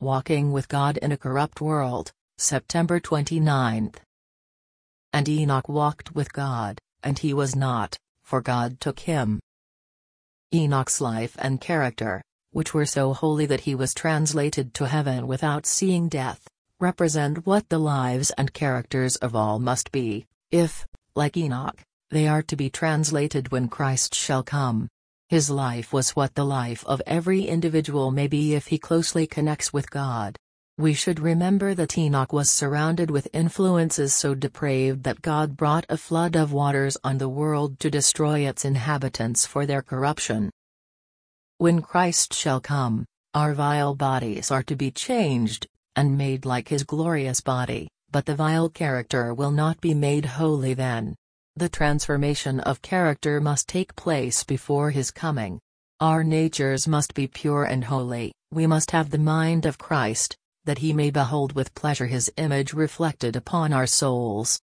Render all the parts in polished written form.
Walking with God in a Corrupt World, September 29. And Enoch walked with God, and he was not, for God took him. Enoch's life and character, which were so holy that he was translated to heaven without seeing death, represent what the lives and characters of all must be, if, like Enoch, they are to be translated when Christ shall come. His life was what the life of every individual may be if he closely connects with God. We should remember that Enoch was surrounded with influences so depraved that God brought a flood of waters on the world to destroy its inhabitants for their corruption. When Christ shall come, our vile bodies are to be changed, and made like his glorious body, but the vile character will not be made holy then. The transformation of character must take place before his coming. Our natures must be pure and holy, we must have the mind of Christ, that he may behold with pleasure his image reflected upon our souls.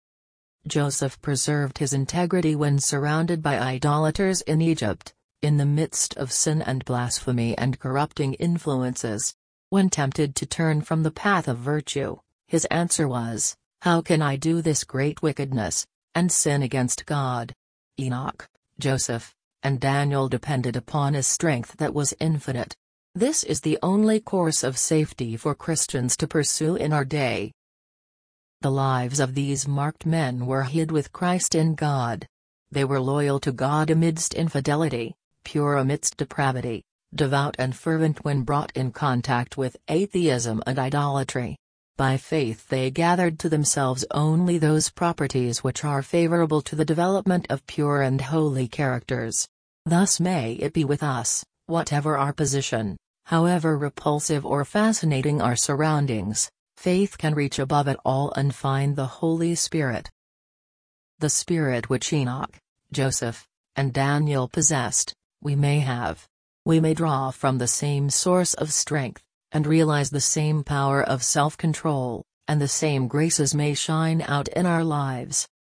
Joseph preserved his integrity when surrounded by idolaters in Egypt, in the midst of sin and blasphemy and corrupting influences. When tempted to turn from the path of virtue, his answer was, "How can I do this great wickedness, and sin against God?" Enoch, Joseph, and Daniel depended upon a strength that was infinite. This is the only course of safety for Christians to pursue in our day. The lives of these marked men were hid with Christ in God. They were loyal to God amidst infidelity, pure amidst depravity, devout and fervent when brought in contact with atheism and idolatry. By faith they gathered to themselves only those properties which are favorable to the development of pure and holy characters. Thus may it be with us, whatever our position, however repulsive or fascinating our surroundings, faith can reach above it all and find the Holy Spirit. The Spirit which Enoch, Joseph, and Daniel possessed, we may have. We may draw from the same source of strength, and realize the same power of self-control, and the same graces may shine out in our lives.